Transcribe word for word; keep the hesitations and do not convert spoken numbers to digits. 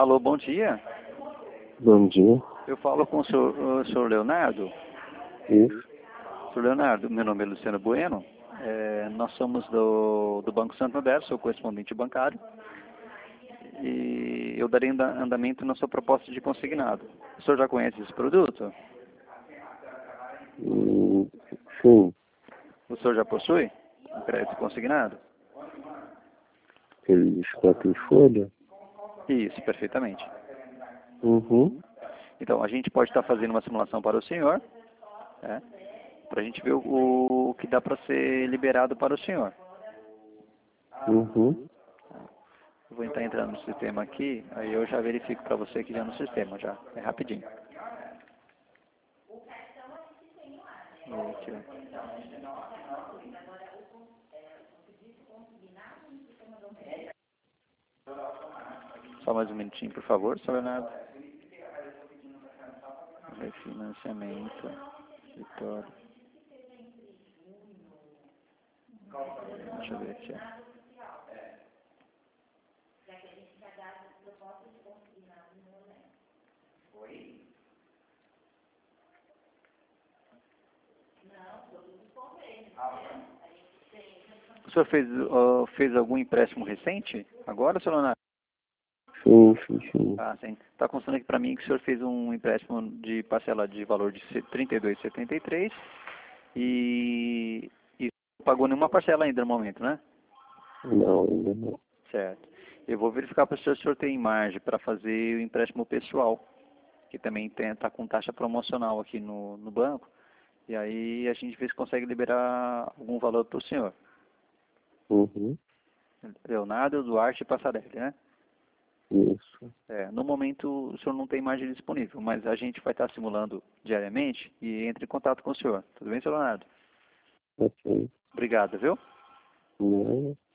Alô, bom dia. Bom dia. Eu falo com o senhor, o senhor Leonardo. Isso. senhor Leonardo, meu nome é Luciano Bueno. É, nós somos do, do Banco Santander, sou correspondente bancário. E eu darei anda- andamento na sua proposta de consignado. O senhor já conhece esse produto? Hum, sim. O senhor já possui um crédito consignado? Aqueles quatro em folha? Isso, perfeitamente. Uhum. Então, a gente pode estar fazendo uma simulação para o senhor, né, para a gente ver o, o que dá para ser liberado para o senhor. Uhum. Eu vou estar entrando no sistema aqui, aí eu já verifico para você aqui já no sistema, já. É rapidinho. Aqui, ó. Só mais um minutinho, por favor, senhor Leonardo. Refinanciamento. Vitória. Deixa eu ver aqui. O senhor fez, uh, fez algum empréstimo recente? Agora, senhor Leonardo? Sim, sim, sim. Ah, sim. Está constando aqui para mim que o senhor fez um empréstimo de parcela de valor de trinta e dois vírgula setenta e três e, e não pagou nenhuma parcela ainda no momento, né? Não, ainda não. Certo. Eu vou verificar para o senhor se o senhor tem margem para fazer o empréstimo pessoal, que também está com taxa promocional aqui no, no banco, e aí a gente vê se consegue liberar algum valor para o senhor. Uhum. Leonardo Duarte Passarelli, né? Isso. É, no momento o senhor não tem margem disponível, mas a gente vai estar simulando diariamente e entre em contato com o senhor. Tudo bem, senhor Leonardo? Ok. Obrigado, viu? Não.